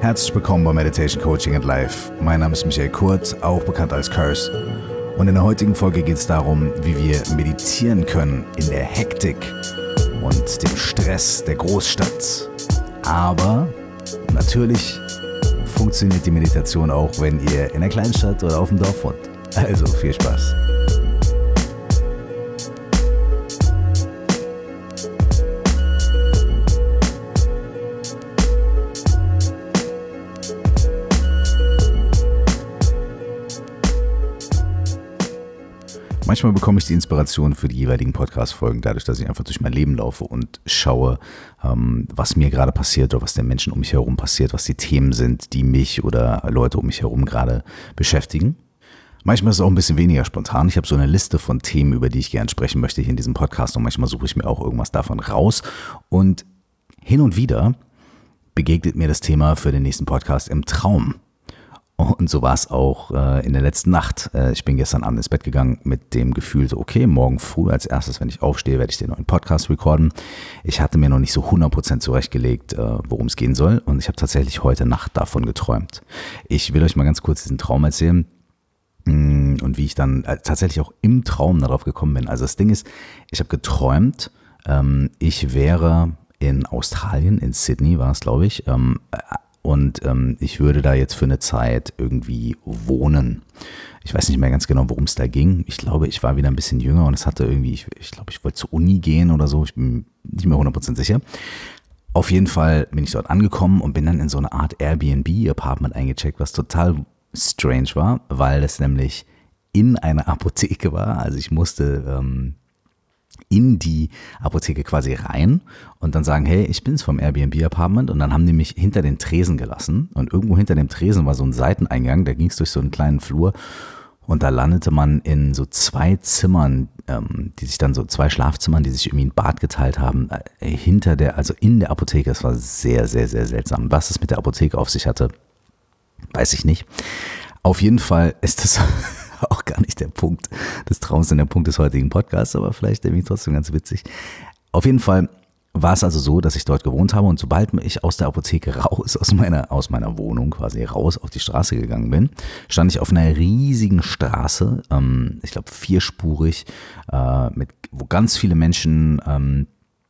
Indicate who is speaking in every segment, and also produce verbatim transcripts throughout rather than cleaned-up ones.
Speaker 1: Herzlich willkommen bei Meditation Coaching and Life. Mein Name ist Michael Kurt, auch bekannt als Curse. Und in der heutigen Folge geht es darum, wie wir meditieren können in der Hektik und dem Stress der Großstadt. Aber natürlich funktioniert die Meditation auch, wenn ihr in einer kleinen Stadt oder auf dem Dorf wohnt. Also viel Spaß. Manchmal bekomme ich die Inspiration für die jeweiligen Podcast-Folgen dadurch, dass ich einfach durch mein Leben laufe und schaue, ähm, was mir gerade passiert oder was den Menschen um mich herum passiert, was die Themen sind, die mich oder Leute um mich herum gerade beschäftigen. Manchmal ist es auch ein bisschen weniger spontan. Ich habe so eine Liste von Themen, über die ich gerne sprechen möchte hier in diesem Podcast, und manchmal suche ich mir auch irgendwas davon raus. Und hin und wieder begegnet mir das Thema für den nächsten Podcast im Traum. Und so war es auch äh, in der letzten Nacht. Äh, ich bin gestern Abend ins Bett gegangen mit dem Gefühl, so okay, morgen früh als erstes, wenn ich aufstehe, werde ich den neuen Podcast recorden. Ich hatte mir noch nicht so hundert Prozent zurechtgelegt, äh, worum es gehen soll, und ich habe tatsächlich heute Nacht davon geträumt. Ich will euch mal ganz kurz diesen Traum erzählen mh, und wie ich dann äh, tatsächlich auch im Traum darauf gekommen bin. Also das Ding ist, ich habe geträumt, ähm, ich wäre in Australien, in Sydney war es, glaube ich, ähm, Und ähm, ich würde da jetzt für eine Zeit irgendwie wohnen. Ich weiß nicht mehr ganz genau, worum es da ging. Ich glaube, ich war wieder ein bisschen jünger und es hatte irgendwie, ich, ich glaube, ich wollte zur Uni gehen oder so. Ich bin nicht mehr hundert Prozent sicher. Auf jeden Fall bin ich dort angekommen und bin dann in so eine Art Airbnb-Apartment eingecheckt, was total strange war, weil es nämlich in einer Apotheke war. Also ich musste ähm, in die Apotheke quasi rein und dann sagen, hey, ich bin's vom Airbnb-Apartment, und dann haben die mich hinter den Tresen gelassen, und irgendwo hinter dem Tresen war so ein Seiteneingang, da ging es durch so einen kleinen Flur, und da landete man in so zwei Zimmern, ähm, die sich dann so, zwei Schlafzimmern, die sich irgendwie ein Bad geteilt haben, äh, hinter der, also in der Apotheke. Es war sehr, sehr, sehr seltsam. Was es mit der Apotheke auf sich hatte, weiß ich nicht. Auf jeden Fall ist das auch gar nicht der Punkt des Traums und der Punkt des heutigen Podcasts, aber vielleicht irgendwie trotzdem ganz witzig. Auf jeden Fall war es also so, dass ich dort gewohnt habe, und sobald ich aus der Apotheke raus, aus meiner, aus meiner Wohnung quasi raus auf die Straße gegangen bin, stand ich auf einer riesigen Straße, ähm, ich glaube vierspurig, äh, mit, wo ganz viele Menschen ähm,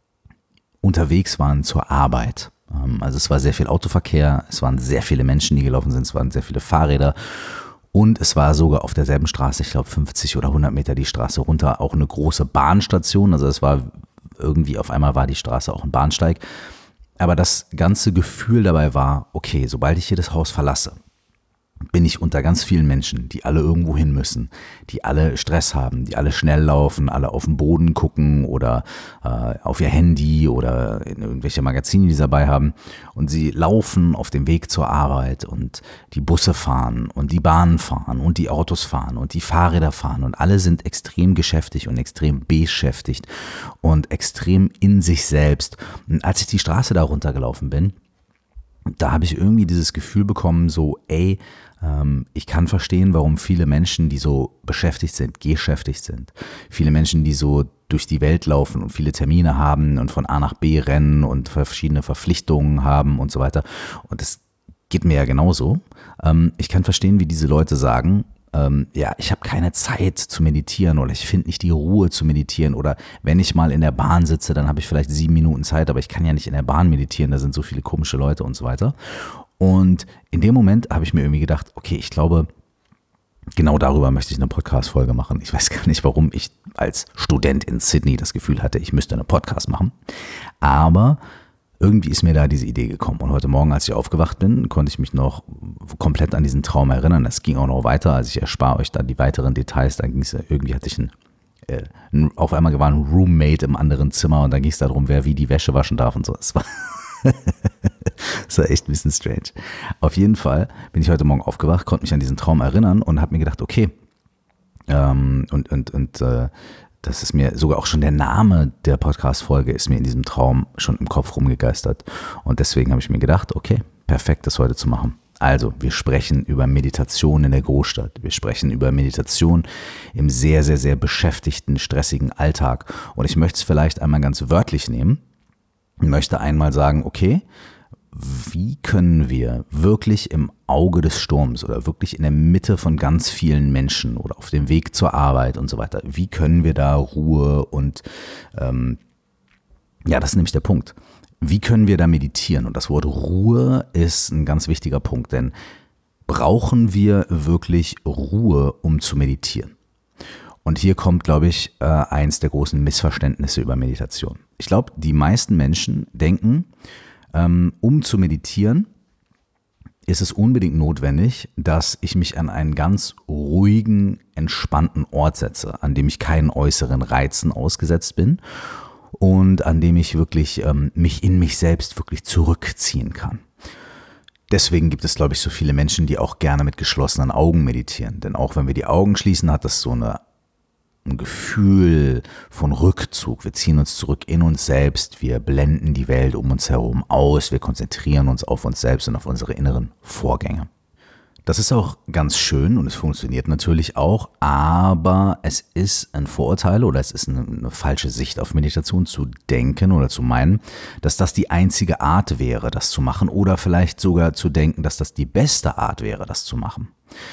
Speaker 1: unterwegs waren zur Arbeit. Ähm, also es war sehr viel Autoverkehr, es waren sehr viele Menschen, die gelaufen sind, es waren sehr viele Fahrräder. Und es war sogar auf derselben Straße, ich glaube fünfzig oder hundert Meter die Straße runter, auch eine große Bahnstation. Also es war irgendwie, auf einmal war die Straße auch ein Bahnsteig. Aber das ganze Gefühl dabei war, okay, sobald ich hier das Haus verlasse, bin ich unter ganz vielen Menschen, die alle irgendwo hin müssen, die alle Stress haben, die alle schnell laufen, alle auf den Boden gucken oder äh, auf ihr Handy oder in irgendwelche Magazine, die sie dabei haben, und sie laufen auf dem Weg zur Arbeit, und die Busse fahren und die Bahnen fahren und die Autos fahren und die Fahrräder fahren, und alle sind extrem geschäftig und extrem beschäftigt und extrem in sich selbst. Und als ich die Straße da runtergelaufen bin, da habe ich irgendwie dieses Gefühl bekommen, so ey, ähm, ich kann verstehen, warum viele Menschen, die so beschäftigt sind, geschäftigt sind. Viele Menschen, die so durch die Welt laufen und viele Termine haben und von A nach B rennen und verschiedene Verpflichtungen haben und so weiter. Und das geht mir ja genauso. Ähm, ich kann verstehen, wie diese Leute sagen, ähm, ja, ich habe keine Zeit zu meditieren, oder ich finde nicht die Ruhe zu meditieren, oder wenn ich mal in der Bahn sitze, dann habe ich vielleicht sieben Minuten Zeit, aber ich kann ja nicht in der Bahn meditieren, da sind so viele komische Leute und so weiter. Und in dem Moment habe ich mir irgendwie gedacht, okay, ich glaube, genau darüber möchte ich eine Podcast-Folge machen. Ich weiß gar nicht, warum ich als Student in Sydney das Gefühl hatte, ich müsste eine Podcast machen, aber irgendwie ist mir da diese Idee gekommen, und heute Morgen, als ich aufgewacht bin, konnte ich mich noch komplett an diesen Traum erinnern. Es ging auch noch weiter, also ich erspare euch da die weiteren Details. Da ging es, irgendwie hatte ich ein, äh, ein, auf einmal war ein Roommate im anderen Zimmer, und dann ging es darum, wer wie die Wäsche waschen darf und so. Das war, das war echt ein bisschen strange. Auf jeden Fall bin ich heute Morgen aufgewacht, konnte mich an diesen Traum erinnern und habe mir gedacht, okay, ähm, und, und, und äh, das ist mir sogar auch schon der Name der Podcast-Folge ist mir in diesem Traum schon im Kopf rumgegeistert. Und deswegen habe ich mir gedacht, okay, perfekt, das heute zu machen. Also, wir sprechen über Meditation in der Großstadt. Wir sprechen über Meditation im sehr, sehr, sehr beschäftigten, stressigen Alltag. Und ich möchte es vielleicht einmal ganz wörtlich nehmen und möchte einmal sagen, okay, wie können wir wirklich im Auge des Sturms oder wirklich in der Mitte von ganz vielen Menschen oder auf dem Weg zur Arbeit und so weiter, wie können wir da Ruhe und ähm, ja, das ist nämlich der Punkt. Wie können wir da meditieren? Und das Wort Ruhe ist ein ganz wichtiger Punkt, denn brauchen wir wirklich Ruhe, um zu meditieren? Und hier kommt, glaube ich, äh, eins der großen Missverständnisse über Meditation. Ich glaube, die meisten Menschen denken, ähm, um zu meditieren, ist es unbedingt notwendig, dass ich mich an einen ganz ruhigen, entspannten Ort setze, an dem ich keinen äußeren Reizen ausgesetzt bin und an dem ich wirklich ähm, mich in mich selbst wirklich zurückziehen kann. Deswegen gibt es, glaube ich, so viele Menschen, die auch gerne mit geschlossenen Augen meditieren. Denn auch wenn wir die Augen schließen, hat das so eine ein Gefühl von Rückzug. Wir ziehen uns zurück in uns selbst, wir blenden die Welt um uns herum aus, wir konzentrieren uns auf uns selbst und auf unsere inneren Vorgänge. Das ist auch ganz schön und es funktioniert natürlich auch, aber es ist ein Vorurteil oder es ist eine, eine falsche Sicht auf Meditation zu denken oder zu meinen, dass das die einzige Art wäre, das zu machen oder vielleicht sogar zu denken, dass das die beste Art wäre, das zu machen.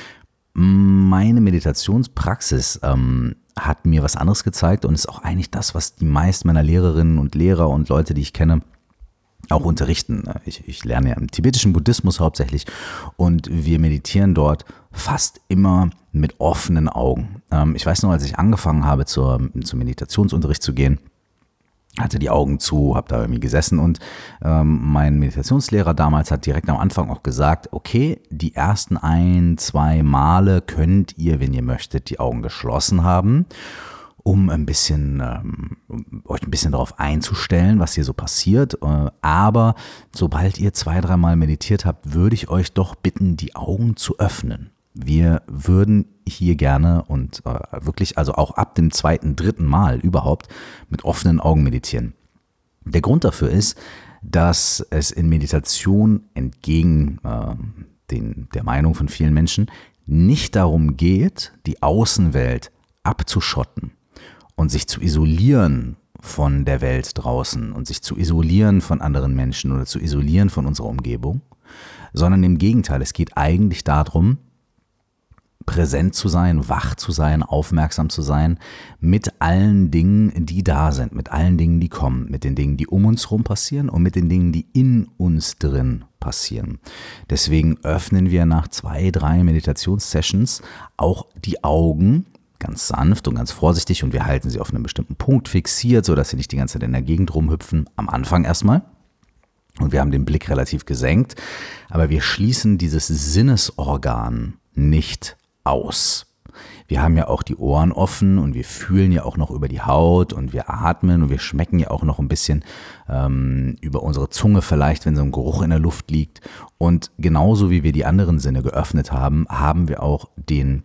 Speaker 1: Meine Meditationspraxis ähm, hat mir was anderes gezeigt und ist auch eigentlich das, was die meisten meiner Lehrerinnen und Lehrer und Leute, die ich kenne, auch unterrichten. Ich, ich lerne ja im tibetischen Buddhismus hauptsächlich und wir meditieren dort fast immer mit offenen Augen. Ähm, ich weiß noch, als ich angefangen habe, zur, zum Meditationsunterricht zu gehen, hatte die Augen zu, habe da irgendwie gesessen und ähm, mein Meditationslehrer damals hat direkt am Anfang auch gesagt, okay, die ersten ein, zwei Male könnt ihr, wenn ihr möchtet, die Augen geschlossen haben, um ein bisschen, ähm, um euch ein bisschen darauf einzustellen, was hier so passiert. Äh, aber sobald ihr zwei, dreimal meditiert habt, würde ich euch doch bitten, die Augen zu öffnen. Wir würden hier gerne und äh, wirklich, also auch ab dem zweiten, dritten Mal überhaupt mit offenen Augen meditieren. Der Grund dafür ist, dass es in Meditation entgegen äh, den, der Meinung von vielen Menschen nicht darum geht, die Außenwelt abzuschotten und sich zu isolieren von der Welt draußen und sich zu isolieren von anderen Menschen oder zu isolieren von unserer Umgebung, sondern im Gegenteil, es geht eigentlich darum, präsent zu sein, wach zu sein, aufmerksam zu sein mit allen Dingen, die da sind, mit allen Dingen, die kommen, mit den Dingen, die um uns herum passieren und mit den Dingen, die in uns drin passieren. Deswegen öffnen wir nach zwei, drei Meditationssessions auch die Augen, ganz sanft und ganz vorsichtig und wir halten sie auf einem bestimmten Punkt fixiert, sodass sie nicht die ganze Zeit in der Gegend rumhüpfen, am Anfang erstmal. Und wir haben den Blick relativ gesenkt, aber wir schließen dieses Sinnesorgan nicht aus. Wir haben ja auch die Ohren offen und wir fühlen ja auch noch über die Haut und wir atmen und wir schmecken ja auch noch ein bisschen ähm, über unsere Zunge vielleicht, wenn so ein Geruch in der Luft liegt. Und genauso wie wir die anderen Sinne geöffnet haben, haben wir auch den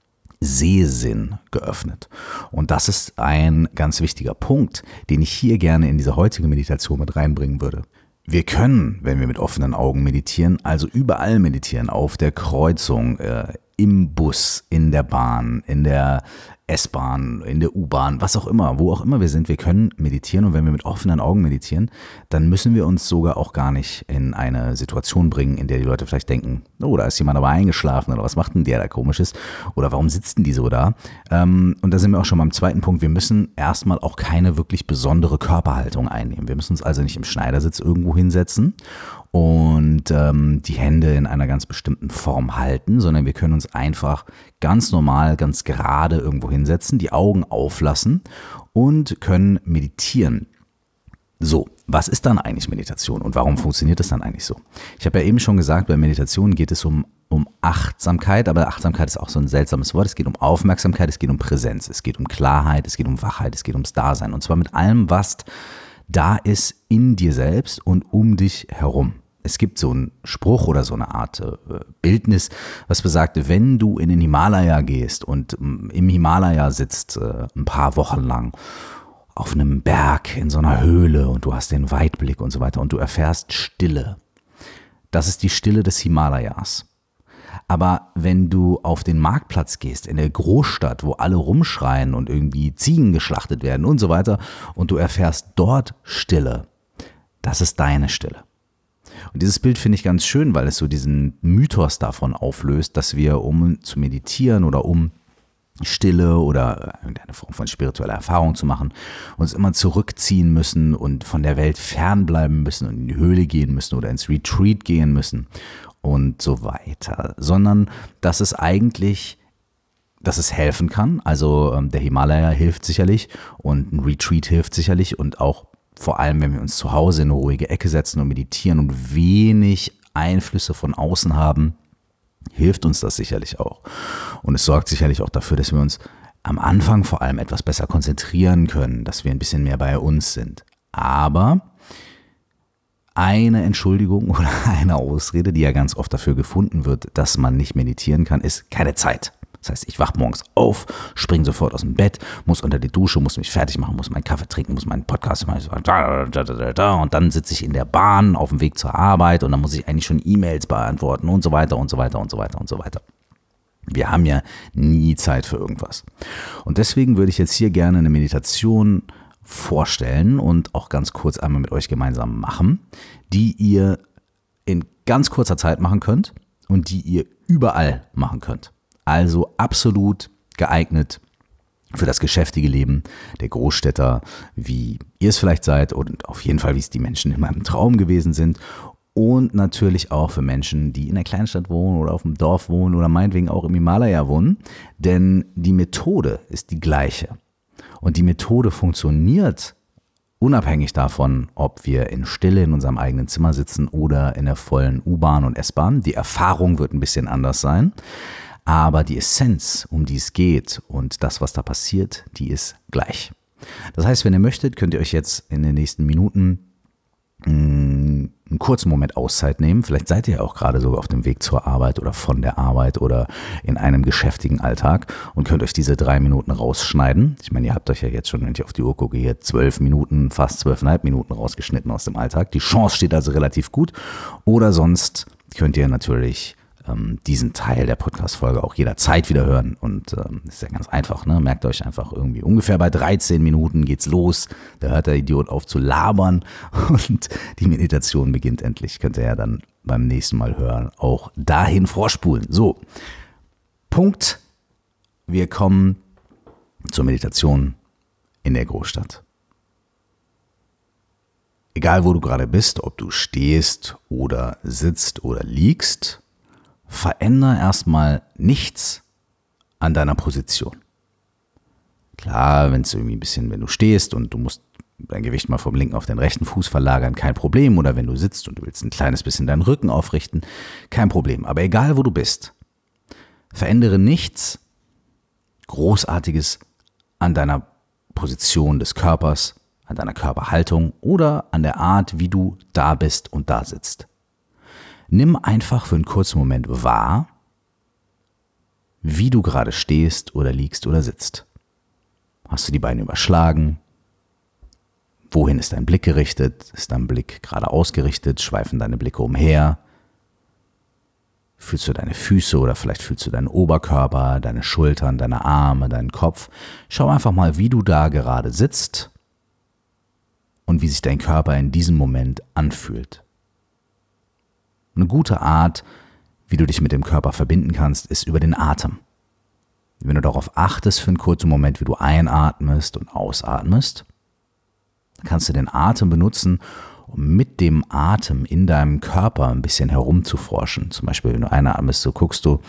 Speaker 1: Sehsinn geöffnet. Und das ist ein ganz wichtiger Punkt, den ich hier gerne in diese heutige Meditation mit reinbringen würde. Wir können, wenn wir mit offenen Augen meditieren, also überall meditieren, auf der Kreuzung, äh, im Bus, in der Bahn, in der S-Bahn, in der U-Bahn, was auch immer, wo auch immer wir sind, wir können meditieren und wenn wir mit offenen Augen meditieren, dann müssen wir uns sogar auch gar nicht in eine Situation bringen, in der die Leute vielleicht denken, oh, da ist jemand aber eingeschlafen oder was macht denn der da Komisches oder warum sitzt denn die so da? Ähm, und da sind wir auch schon beim zweiten Punkt, wir müssen erstmal auch keine wirklich besondere Körperhaltung einnehmen. Wir müssen uns also nicht im Schneidersitz irgendwo hinsetzen und ähm, die Hände in einer ganz bestimmten Form halten, sondern wir können uns einfach ganz normal, ganz gerade irgendwo hinsetzen, die Augen auflassen und können meditieren. So, was ist dann eigentlich Meditation und warum funktioniert das dann eigentlich so? Ich habe ja eben schon gesagt, bei Meditation geht es um, um Achtsamkeit, aber Achtsamkeit ist auch so ein seltsames Wort. Es geht um Aufmerksamkeit, es geht um Präsenz, es geht um Klarheit, es geht um Wachheit, es geht ums Dasein und zwar mit allem, was da ist in dir selbst und um dich herum. Es gibt so einen Spruch oder so eine Art äh, Bildnis, was besagt, wenn du in den Himalaya gehst und ähm, im Himalaya sitzt äh, ein paar Wochen lang auf einem Berg in so einer Höhle und du hast den Weitblick und so weiter und du erfährst Stille. Das ist die Stille des Himalayas. Aber wenn du auf den Marktplatz gehst, in der Großstadt, wo alle rumschreien und irgendwie Ziegen geschlachtet werden und so weiter und du erfährst dort Stille, das ist deine Stille. Und dieses Bild finde ich ganz schön, weil es so diesen Mythos davon auflöst, dass wir, um zu meditieren oder um Stille oder irgendeine Form von spiritueller Erfahrung zu machen, uns immer zurückziehen müssen und von der Welt fernbleiben müssen und in die Höhle gehen müssen oder ins Retreat gehen müssen und so weiter. Sondern, dass es eigentlich, dass es helfen kann. Also ähm, der Himalaya hilft sicherlich und ein Retreat hilft sicherlich und auch vor allem, wenn wir uns zu Hause in eine ruhige Ecke setzen und meditieren und wenig Einflüsse von außen haben, hilft uns das sicherlich auch. Und es sorgt sicherlich auch dafür, dass wir uns am Anfang vor allem etwas besser konzentrieren können, dass wir ein bisschen mehr bei uns sind. Aber eine Entschuldigung oder eine Ausrede, die ja ganz oft dafür gefunden wird, dass man nicht meditieren kann, ist keine Zeit. Das heißt, ich wache morgens auf, springe sofort aus dem Bett, muss unter die Dusche, muss mich fertig machen, muss meinen Kaffee trinken, muss meinen Podcast machen und dann sitze ich in der Bahn auf dem Weg zur Arbeit und dann muss ich eigentlich schon E-Mails beantworten und so weiter und so weiter und so weiter und so weiter. Wir haben ja nie Zeit für irgendwas. Und deswegen würde ich jetzt hier gerne eine Meditation vorstellen und auch ganz kurz einmal mit euch gemeinsam machen, die ihr in ganz kurzer Zeit machen könnt und die ihr überall machen könnt. Also absolut geeignet für das geschäftige Leben der Großstädter, wie ihr es vielleicht seid und auf jeden Fall, wie es die Menschen in meinem Traum gewesen sind. Und natürlich auch für Menschen, die in einer Kleinstadt wohnen oder auf dem Dorf wohnen oder meinetwegen auch im Himalaya wohnen. Denn die Methode ist die gleiche. Und die Methode funktioniert unabhängig davon, ob wir in Stille in unserem eigenen Zimmer sitzen oder in der vollen U-Bahn und S-Bahn. Die Erfahrung wird ein bisschen anders sein. Aber die Essenz, um die es geht und das, was da passiert, die ist gleich. Das heißt, wenn ihr möchtet, könnt ihr euch jetzt in den nächsten Minuten mh, einen kurzen Moment Auszeit nehmen. Vielleicht seid ihr ja auch gerade sogar auf dem Weg zur Arbeit oder von der Arbeit oder in einem geschäftigen Alltag und könnt euch diese drei Minuten rausschneiden. Ich meine, ihr habt euch ja jetzt schon, wenn ich auf die Uhr gucke, hier zwölf Minuten, fast zwölfeinhalb Minuten rausgeschnitten aus dem Alltag. Die Chance steht also relativ gut. Oder sonst könnt ihr natürlich diesen Teil der Podcast-Folge auch jederzeit wieder hören. Und ähm, ist ja ganz einfach, ne? Merkt euch einfach irgendwie, ungefähr bei dreizehn Minuten geht's los. Da hört der Idiot auf zu labern und die Meditation beginnt endlich. Könnt ihr ja dann beim nächsten Mal hören, auch dahin vorspulen. So, Punkt. Wir kommen zur Meditation in der Großstadt. Egal, wo du gerade bist, ob du stehst oder sitzt oder liegst, veränder erstmal nichts an deiner Position. Klar, wenn es irgendwie ein bisschen, wenn du stehst und du musst dein Gewicht mal vom linken auf den rechten Fuß verlagern, kein Problem. Oder wenn du sitzt und du willst ein kleines bisschen deinen Rücken aufrichten, kein Problem. Aber egal, wo du bist, verändere nichts Großartiges an deiner Position des Körpers, an deiner Körperhaltung oder an der Art, wie du da bist und da sitzt. Nimm einfach für einen kurzen Moment wahr, wie du gerade stehst oder liegst oder sitzt. Hast du die Beine überschlagen? Wohin ist dein Blick gerichtet? Ist dein Blick gerade ausgerichtet? Schweifen deine Blicke umher? Fühlst du deine Füße oder vielleicht fühlst du deinen Oberkörper, deine Schultern, deine Arme, deinen Kopf? Schau einfach mal, wie du da gerade sitzt und wie sich dein Körper in diesem Moment anfühlt. Eine gute Art, wie du dich mit dem Körper verbinden kannst, ist über den Atem. Wenn du darauf achtest für einen kurzen Moment, wie du einatmest und ausatmest, kannst du den Atem benutzen, um mit dem Atem in deinem Körper ein bisschen herumzuforschen. Zum Beispiel, wenn du einatmest, so guckst du,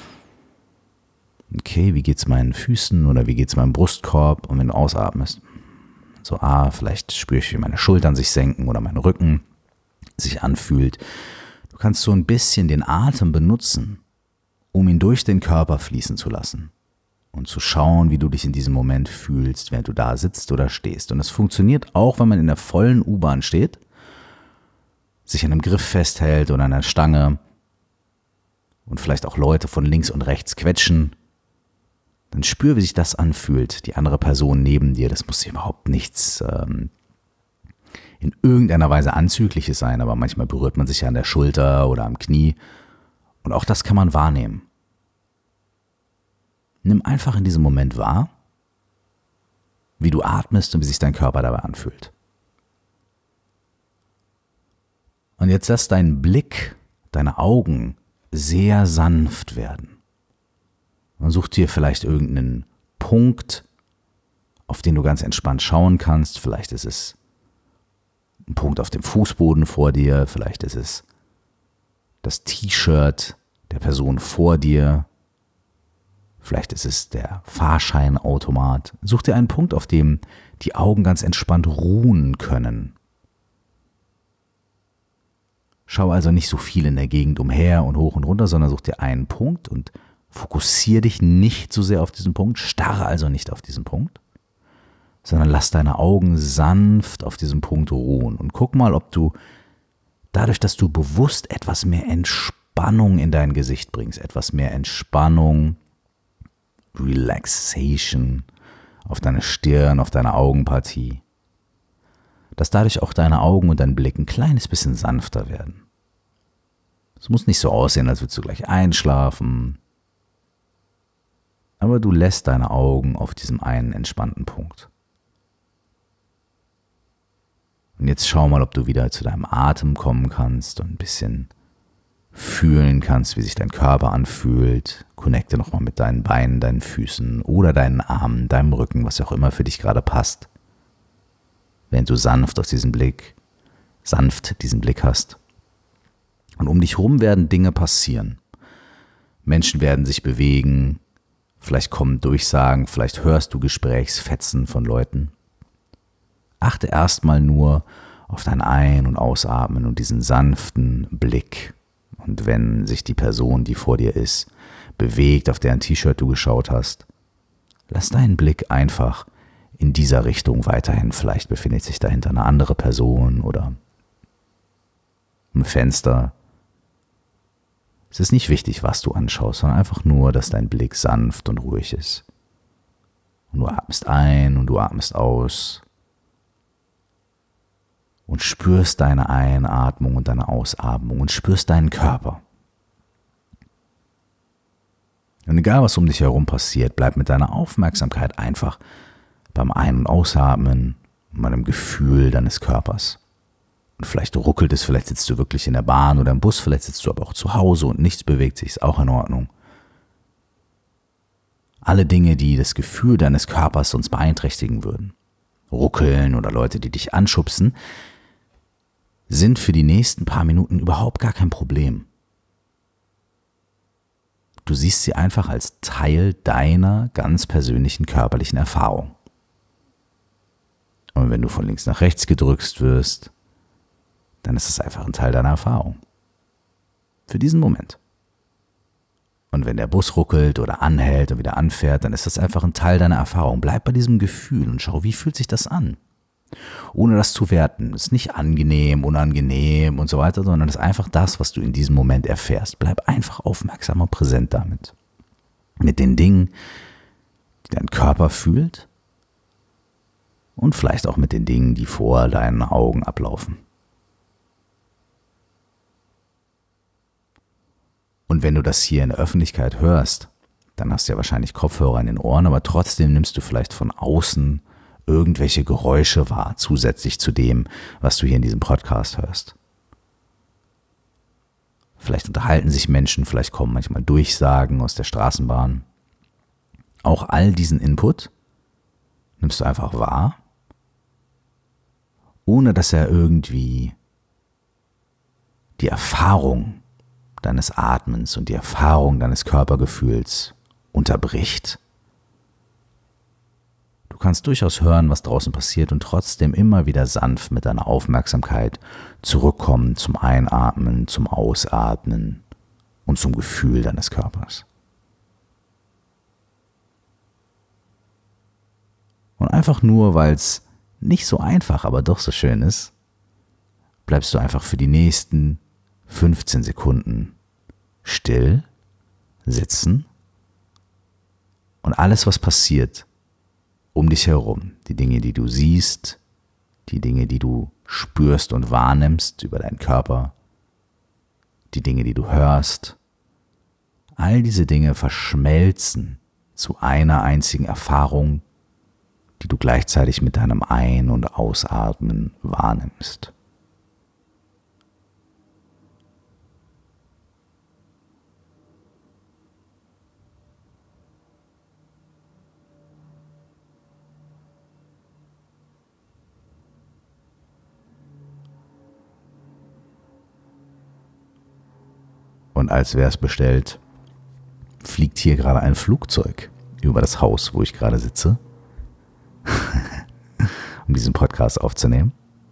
Speaker 1: okay, wie geht's meinen Füßen oder wie geht's meinem Brustkorb? Und wenn du ausatmest, so, ah, vielleicht spüre ich, wie meine Schultern sich senken oder mein Rücken sich anfühlt. Du kannst so ein bisschen den Atem benutzen, um ihn durch den Körper fließen zu lassen und zu schauen, wie du dich in diesem Moment fühlst, während du da sitzt oder stehst. Und es funktioniert auch, wenn man in der vollen U-Bahn steht, sich an einem Griff festhält oder an einer Stange und vielleicht auch Leute von links und rechts quetschen. Dann spür, wie sich das anfühlt, die andere Person neben dir. Das muss überhaupt nichts ähm, in irgendeiner Weise Anzügliches sein, aber manchmal berührt man sich ja an der Schulter oder am Knie und auch das kann man wahrnehmen. Nimm einfach in diesem Moment wahr, wie du atmest und wie sich dein Körper dabei anfühlt. Und Und jetzt lass deinen Blick, deine Augen sehr sanft werden. Und such dir vielleicht irgendeinen Punkt, auf den du ganz entspannt schauen kannst. Vielleicht ist es ein Punkt auf dem Fußboden vor dir, vielleicht ist es das T-Shirt der Person vor dir, vielleicht ist es der Fahrscheinautomat. Such dir einen Punkt, auf dem die Augen ganz entspannt ruhen können. Schau also nicht so viel in der Gegend umher und hoch und runter, sondern such dir einen Punkt und fokussiere dich nicht so sehr auf diesen Punkt, starre also nicht auf diesen Punkt, sondern lass deine Augen sanft auf diesem Punkt ruhen und guck mal, ob du dadurch, dass du bewusst etwas mehr Entspannung in dein Gesicht bringst, etwas mehr Entspannung, Relaxation auf deine Stirn, auf deine Augenpartie, dass dadurch auch deine Augen und dein Blick ein kleines bisschen sanfter werden. Es muss nicht so aussehen, als würdest du gleich einschlafen, aber du lässt deine Augen auf diesem einen entspannten Punkt. Und jetzt schau mal, ob du wieder zu deinem Atem kommen kannst und ein bisschen fühlen kannst, wie sich dein Körper anfühlt. Connecte nochmal mit deinen Beinen, deinen Füßen oder deinen Armen, deinem Rücken, was auch immer für dich gerade passt. Während du sanft aus diesem Blick, sanft diesen Blick hast. Und um dich herum werden Dinge passieren. Menschen werden sich bewegen, vielleicht kommen Durchsagen, vielleicht hörst du Gesprächsfetzen von Leuten. Achte erstmal nur auf dein Ein- und Ausatmen und diesen sanften Blick. Und wenn sich die Person, die vor dir ist, bewegt, auf deren T-Shirt du geschaut hast, lass deinen Blick einfach in dieser Richtung weiterhin. Vielleicht befindet sich dahinter eine andere Person oder ein Fenster. Es ist nicht wichtig, was du anschaust, sondern einfach nur, dass dein Blick sanft und ruhig ist. Und du atmest ein und du atmest aus. Und spürst deine Einatmung und deine Ausatmung und spürst deinen Körper. Und egal, was um dich herum passiert, bleib mit deiner Aufmerksamkeit einfach beim Ein- und Ausatmen und bei dem Gefühl deines Körpers. Und vielleicht ruckelt es, vielleicht sitzt du wirklich in der Bahn oder im Bus, vielleicht sitzt du aber auch zu Hause und nichts bewegt sich, ist auch in Ordnung. Alle Dinge, die das Gefühl deines Körpers sonst beeinträchtigen würden, ruckeln oder Leute, die dich anschubsen, sind für die nächsten paar Minuten überhaupt gar kein Problem. Du siehst sie einfach als Teil deiner ganz persönlichen körperlichen Erfahrung. Und wenn du von links nach rechts gedrückt wirst, dann ist es einfach ein Teil deiner Erfahrung. Für diesen Moment. Und wenn der Bus ruckelt oder anhält und wieder anfährt, dann ist das einfach ein Teil deiner Erfahrung. Bleib bei diesem Gefühl und schau, wie fühlt sich das an? Ohne das zu werten. Es ist nicht angenehm, unangenehm und so weiter, sondern es ist einfach das, was du in diesem Moment erfährst. Bleib einfach aufmerksam und präsent damit. Mit den Dingen, die dein Körper fühlt und vielleicht auch mit den Dingen, die vor deinen Augen ablaufen. Und wenn du das hier in der Öffentlichkeit hörst, dann hast du ja wahrscheinlich Kopfhörer in den Ohren, aber trotzdem nimmst du vielleicht von außen irgendwelche Geräusche wahr, zusätzlich zu dem, was du hier in diesem Podcast hörst. Vielleicht unterhalten sich Menschen, vielleicht kommen manchmal Durchsagen aus der Straßenbahn. Auch all diesen Input nimmst du einfach wahr, ohne dass er irgendwie die Erfahrung deines Atmens und die Erfahrung deines Körpergefühls unterbricht. Du kannst durchaus hören, was draußen passiert und trotzdem immer wieder sanft mit deiner Aufmerksamkeit zurückkommen zum Einatmen, zum Ausatmen und zum Gefühl deines Körpers. Und einfach nur, weil es nicht so einfach, aber doch so schön ist, bleibst du einfach für die nächsten fünfzehn Sekunden still, sitzen und alles, was passiert um dich herum, die Dinge, die du siehst, die Dinge, die du spürst und wahrnimmst über deinen Körper, die Dinge, die du hörst, all diese Dinge verschmelzen zu einer einzigen Erfahrung, die du gleichzeitig mit deinem Ein- und Ausatmen wahrnimmst. Und als wäre es bestellt, fliegt hier gerade ein Flugzeug über das Haus, wo ich gerade sitze, um diesen Podcast aufzunehmen.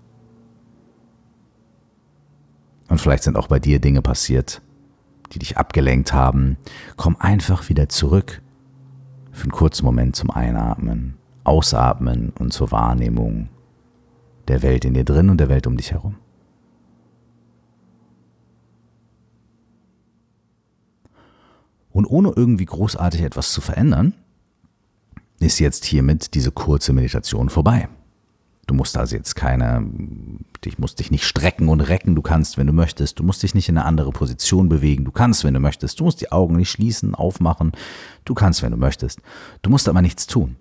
Speaker 1: Und vielleicht sind auch bei dir Dinge passiert, die dich abgelenkt haben. Komm einfach wieder zurück für einen kurzen Moment zum Einatmen, Ausatmen und zur Wahrnehmung der Welt in dir drin und der Welt um dich herum. Und ohne irgendwie großartig etwas zu verändern, ist jetzt hiermit diese kurze Meditation vorbei. Du musst also jetzt keine, dich musst dich nicht strecken und recken, du kannst, wenn du möchtest, du musst dich nicht in eine andere Position bewegen, du kannst, wenn du möchtest, du musst die Augen nicht schließen, aufmachen, du kannst, wenn du möchtest, du musst aber nichts tun.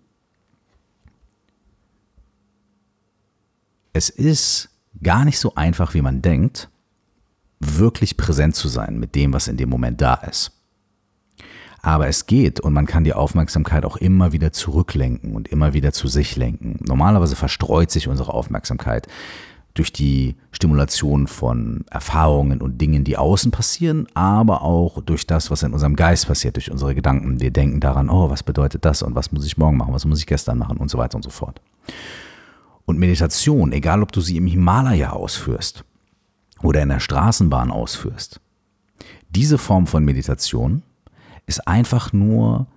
Speaker 1: Es ist gar nicht so einfach, wie man denkt, wirklich präsent zu sein mit dem, was in dem Moment da ist. Aber es geht und man kann die Aufmerksamkeit auch immer wieder zurücklenken und immer wieder zu sich lenken. Normalerweise verstreut sich unsere Aufmerksamkeit durch die Stimulation von Erfahrungen und Dingen, die außen passieren, aber auch durch das, was in unserem Geist passiert, durch unsere Gedanken. Wir denken daran, oh, was bedeutet das und was muss ich morgen machen, was muss ich gestern machen und so weiter und so fort. Und Meditation, egal ob du sie im Himalaya ausführst oder in der Straßenbahn ausführst, diese Form von Meditation ist einfach nur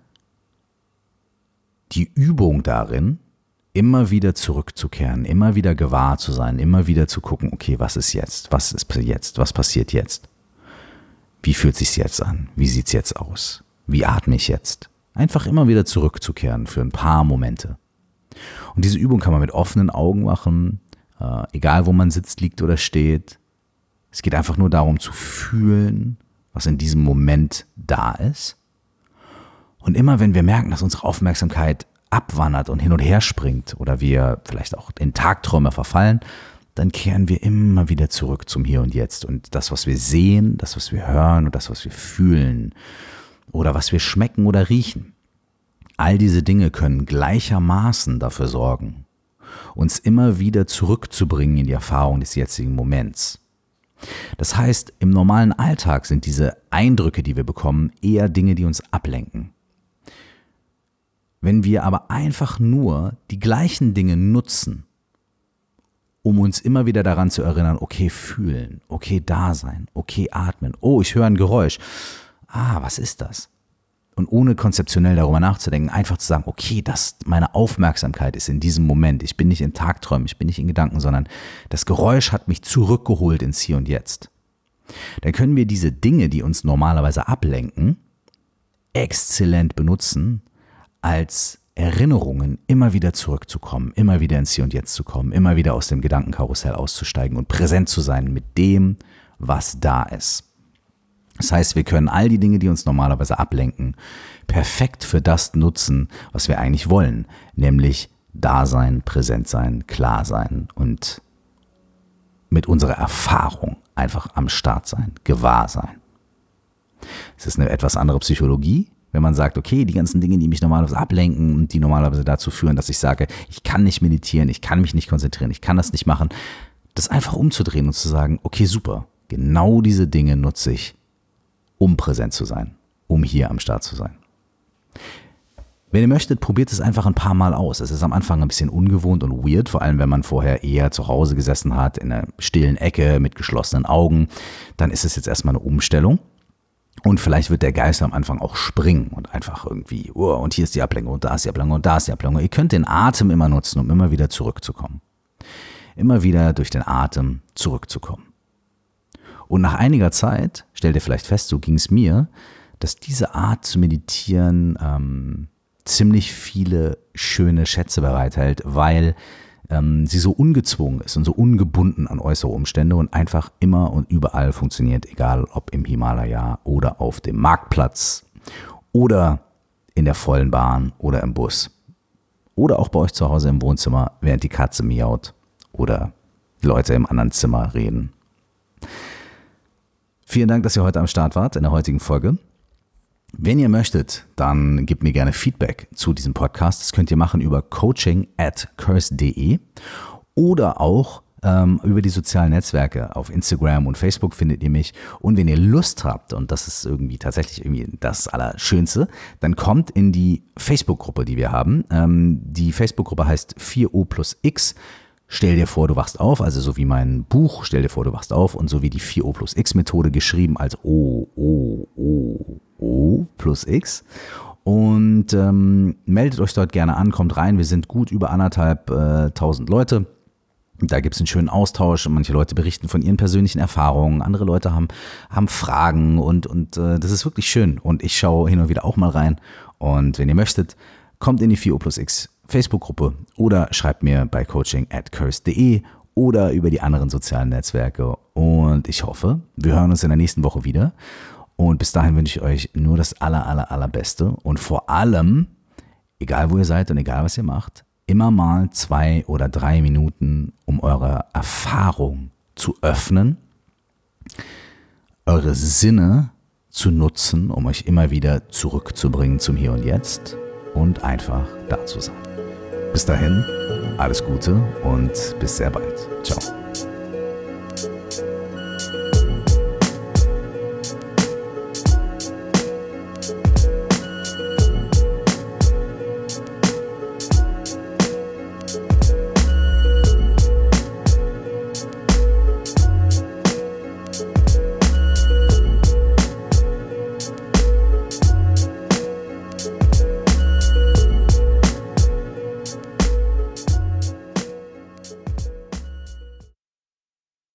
Speaker 1: die Übung darin, immer wieder zurückzukehren, immer wieder gewahr zu sein, immer wieder zu gucken, okay, was ist jetzt, was ist jetzt, was passiert jetzt? Wie fühlt es sich jetzt an? Wie sieht es jetzt aus? Wie atme ich jetzt? Einfach immer wieder zurückzukehren für ein paar Momente. Und diese Übung kann man mit offenen Augen machen, äh, egal wo man sitzt, liegt oder steht. Es geht einfach nur darum zu fühlen, was in diesem Moment da ist. Und immer wenn wir merken, dass unsere Aufmerksamkeit abwandert und hin und her springt oder wir vielleicht auch in Tagträume verfallen, dann kehren wir immer wieder zurück zum Hier und Jetzt. Und das, was wir sehen, das, was wir hören und das, was wir fühlen oder was wir schmecken oder riechen, all diese Dinge können gleichermaßen dafür sorgen, uns immer wieder zurückzubringen in die Erfahrung des jetzigen Moments. Das heißt, im normalen Alltag sind diese Eindrücke, die wir bekommen, eher Dinge, die uns ablenken. Wenn wir aber einfach nur die gleichen Dinge nutzen, um uns immer wieder daran zu erinnern, okay, fühlen, okay, da sein, okay, atmen, oh, ich höre ein Geräusch, ah, was ist das? Und ohne konzeptionell darüber nachzudenken, einfach zu sagen, okay, das, meine Aufmerksamkeit ist in diesem Moment, ich bin nicht in Tagträumen, ich bin nicht in Gedanken, sondern das Geräusch hat mich zurückgeholt ins Hier und Jetzt. Dann können wir diese Dinge, die uns normalerweise ablenken, exzellent benutzen, als Erinnerungen immer wieder zurückzukommen, immer wieder ins Hier und Jetzt zu kommen, immer wieder aus dem Gedankenkarussell auszusteigen und präsent zu sein mit dem, was da ist. Das heißt, wir können all die Dinge, die uns normalerweise ablenken, perfekt für das nutzen, was wir eigentlich wollen, nämlich da sein, präsent sein, klar sein und mit unserer Erfahrung einfach am Start sein, gewahr sein. Es ist eine etwas andere Psychologie, wenn man sagt, okay, die ganzen Dinge, die mich normalerweise ablenken und die normalerweise dazu führen, dass ich sage, ich kann nicht meditieren, ich kann mich nicht konzentrieren, ich kann das nicht machen, das einfach umzudrehen und zu sagen, okay, super, genau diese Dinge nutze ich, um präsent zu sein, um hier am Start zu sein. Wenn ihr möchtet, probiert es einfach ein paar Mal aus. Es ist am Anfang ein bisschen ungewohnt und weird, vor allem wenn man vorher eher zu Hause gesessen hat, in einer stillen Ecke mit geschlossenen Augen. Dann ist es jetzt erstmal eine Umstellung. Und vielleicht wird der Geist am Anfang auch springen und einfach irgendwie, oh, und hier ist die Ablenkung und da ist die Ablenkung und da ist die Ablenkung. Ihr könnt den Atem immer nutzen, um immer wieder zurückzukommen. Immer wieder durch den Atem zurückzukommen. Und nach einiger Zeit, stellt ihr vielleicht fest, so ging es mir, dass diese Art zu meditieren ähm, ziemlich viele schöne Schätze bereithält, weil ähm, sie so ungezwungen ist und so ungebunden an äußere Umstände und einfach immer und überall funktioniert, egal ob im Himalaya oder auf dem Marktplatz oder in der vollen Bahn oder im Bus oder auch bei euch zu Hause im Wohnzimmer, während die Katze miaut oder Leute im anderen Zimmer reden. Vielen Dank, dass ihr heute am Start wart in der heutigen Folge. Wenn ihr möchtet, dann gebt mir gerne Feedback zu diesem Podcast. Das könnt ihr machen über coaching at curse punkt de oder auch ähm, über die sozialen Netzwerke. Auf Instagram und Facebook findet ihr mich. Und wenn ihr Lust habt, und das ist irgendwie tatsächlich irgendwie das Allerschönste, dann kommt in die Facebook-Gruppe, die wir haben. Ähm, die Facebook-Gruppe heißt vier O plus X. Stell dir vor, du wachst auf, also so wie mein Buch, stell dir vor, du wachst auf, und so wie die vier O plus X Methode geschrieben als O, O, O, O plus X. Und ähm, meldet euch dort gerne an, kommt rein. Wir sind gut über anderthalb äh, tausend Leute. Da gibt es einen schönen Austausch. Manche Leute berichten von ihren persönlichen Erfahrungen, andere Leute haben, haben Fragen und, und äh, das ist wirklich schön. Und ich schaue hin und wieder auch mal rein. Und wenn ihr möchtet, kommt in die vier O plus X Facebook-Gruppe oder schreibt mir bei coaching at curse punkt de oder über die anderen sozialen Netzwerke. Und ich hoffe, wir hören uns in der nächsten Woche wieder. Und bis dahin wünsche ich euch nur das aller, aller, allerbeste. Und vor allem, egal wo ihr seid und egal was ihr macht, immer mal zwei oder drei Minuten, um eure Erfahrung zu öffnen, eure Sinne zu nutzen, um euch immer wieder zurückzubringen zum Hier und Jetzt und einfach da zu sein. Bis dahin, alles Gute und bis sehr bald. Ciao.